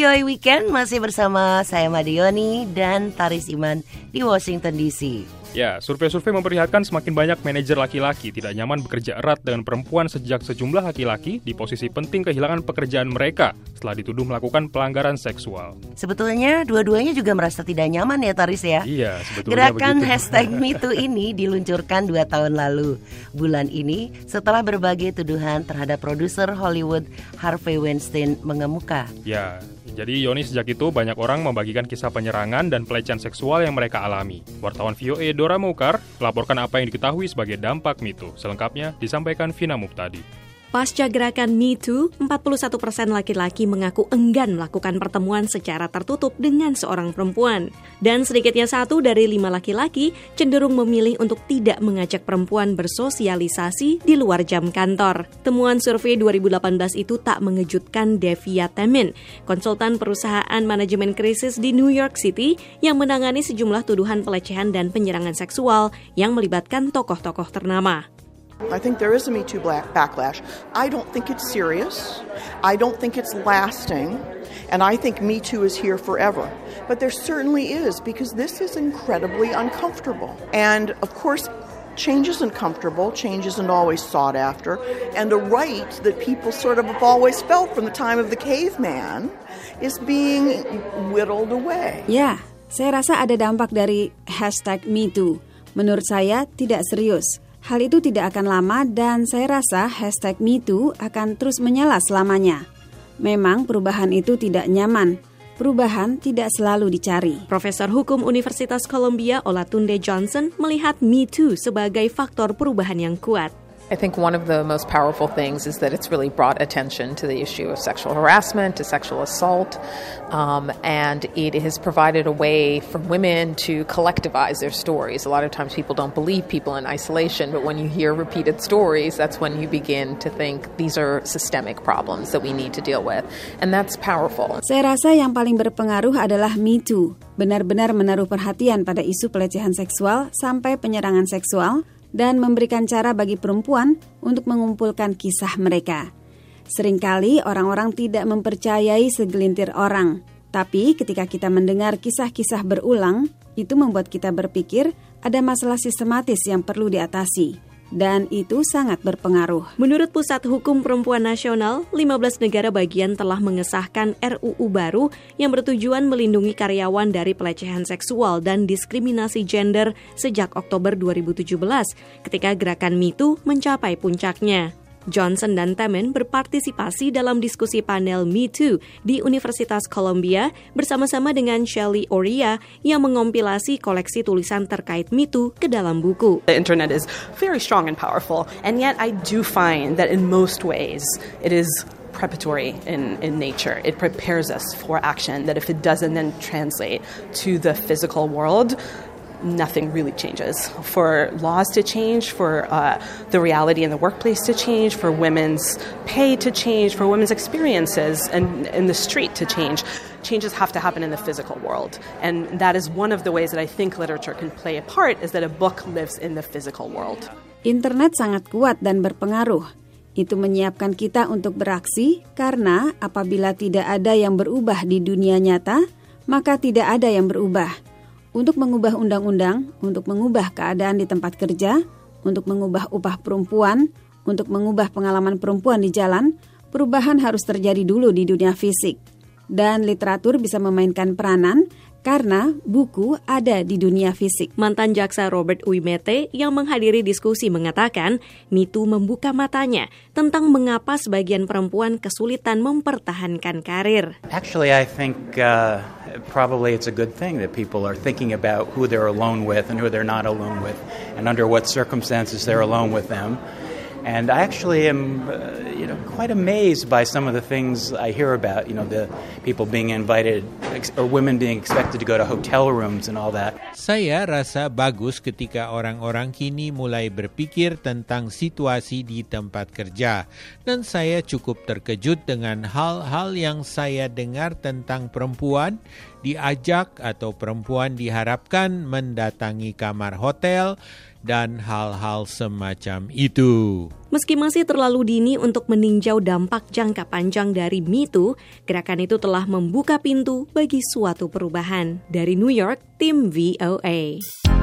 VOA Weekend masih bersama saya Madioni dan Taris Iman di Washington DC. Ya, survei-survei memperlihatkan semakin banyak manajer laki-laki tidak nyaman bekerja erat dengan perempuan sejak sejumlah laki-laki di posisi penting kehilangan pekerjaan mereka setelah dituduh melakukan pelanggaran seksual. Sebetulnya dua-duanya juga merasa tidak nyaman ya Taris ya? Iya, sebetulnya Gerakan begitu. #MeToo ini diluncurkan 2 tahun lalu. Bulan ini setelah berbagai tuduhan terhadap produser Hollywood Harvey Weinstein mengemuka. Ya, jadi Yoni sejak itu banyak orang membagikan kisah penyerangan dan pelecehan seksual yang mereka alami. Wartawan VOA Dora Moukar melaporkan apa yang diketahui sebagai dampak MeToo. Selengkapnya disampaikan Vina Muptadi. Pasca gerakan MeToo, 41% laki-laki mengaku enggan melakukan pertemuan secara tertutup dengan seorang perempuan. Dan sedikitnya 1 dari 5 laki-laki cenderung memilih untuk tidak mengajak perempuan bersosialisasi di luar jam kantor. Temuan survei 2018 itu tak mengejutkan Devia Temin, konsultan perusahaan manajemen krisis di New York City yang menangani sejumlah tuduhan pelecehan dan penyerangan seksual yang melibatkan tokoh-tokoh ternama. I think there is a Me Too backlash. I don't think it's serious. I don't think it's lasting. And I think Me Too is here forever. But there certainly is, because this is incredibly uncomfortable. And of course, change isn't comfortable. Change isn't always sought after. And the right that people sort of have always felt from the time of the caveman is being whittled away. Ya, saya rasa ada dampak dari #MeToo. Menurut saya tidak serius. Hal itu tidak akan lama dan saya rasa #MeToo akan terus menyala selamanya. Memang perubahan itu tidak nyaman. Perubahan tidak selalu dicari. Profesor Hukum Universitas Columbia Olatunde Johnson melihat MeToo sebagai faktor perubahan yang kuat. I think one of the most powerful things is that it's really brought attention to the issue of sexual harassment, to sexual assault, and it has provided a way for women to collectivize their stories. A lot of times people don't believe people in isolation, but when you hear repeated stories, that's when you begin to think these are systemic problems that we need to deal with, and that's powerful. Saya rasa yang paling berpengaruh adalah MeToo. Benar-benar menaruh perhatian pada isu pelecehan seksual sampai penyerangan seksual, dan memberikan cara bagi perempuan untuk mengumpulkan kisah mereka. Seringkali orang-orang tidak mempercayai segelintir orang, tapi ketika kita mendengar kisah-kisah berulang, itu membuat kita berpikir ada masalah sistematis yang perlu diatasi. Dan itu sangat berpengaruh. Menurut Pusat Hukum Perempuan Nasional, 15 negara bagian telah mengesahkan RUU baru yang bertujuan melindungi karyawan dari pelecehan seksual dan diskriminasi gender sejak Oktober 2017, ketika gerakan MeToo mencapai puncaknya. Johnson dan Temin berpartisipasi dalam diskusi panel MeToo di Universitas Columbia bersama-sama dengan Shelley Oria yang mengompilasi koleksi tulisan terkait MeToo ke dalam buku. The internet is very strong and powerful, and yet I do find that in most ways it is preparatory in nature. It prepares us for action, that if it doesn't then translate to the physical world, nothing really changes. For laws to change, for the reality in the workplace to change, for women's pay to change, for women's experiences and in the street to change, changes have to happen in the physical world. And that is one of the ways that I think literature can play a part, is that a book lives in the physical world. Internet sangat kuat dan berpengaruh. Itu menyiapkan kita untuk beraksi karena apabila tidak ada yang berubah di dunia nyata, maka tidak ada yang berubah. Untuk mengubah undang-undang, untuk mengubah keadaan di tempat kerja, untuk mengubah upah perempuan, untuk mengubah pengalaman perempuan di jalan, perubahan harus terjadi dulu di dunia fisik. Dan literatur bisa memainkan peranan karena buku ada di dunia fisik. Mantan jaksa Robert Uimete yang menghadiri diskusi mengatakan, MeToo membuka matanya tentang mengapa sebagian perempuan kesulitan mempertahankan karir. Actually, I think probably it's a good thing that people are thinking about who they're alone with and who they're not alone with, and under what circumstances they're alone with them. And I actually am, quite amazed by some of the things I hear about. The people being invited, or women being expected to go to hotel rooms and all that. Saya rasa bagus ketika orang-orang kini mulai berpikir tentang situasi di tempat kerja. Dan saya cukup terkejut dengan hal-hal yang saya dengar tentang perempuan diajak atau perempuan diharapkan mendatangi kamar hotel dan hal-hal semacam itu. Meski masih terlalu dini untuk meninjau dampak jangka panjang dari Me Too, gerakan itu telah membuka pintu bagi suatu perubahan. Dari New York, tim VOA.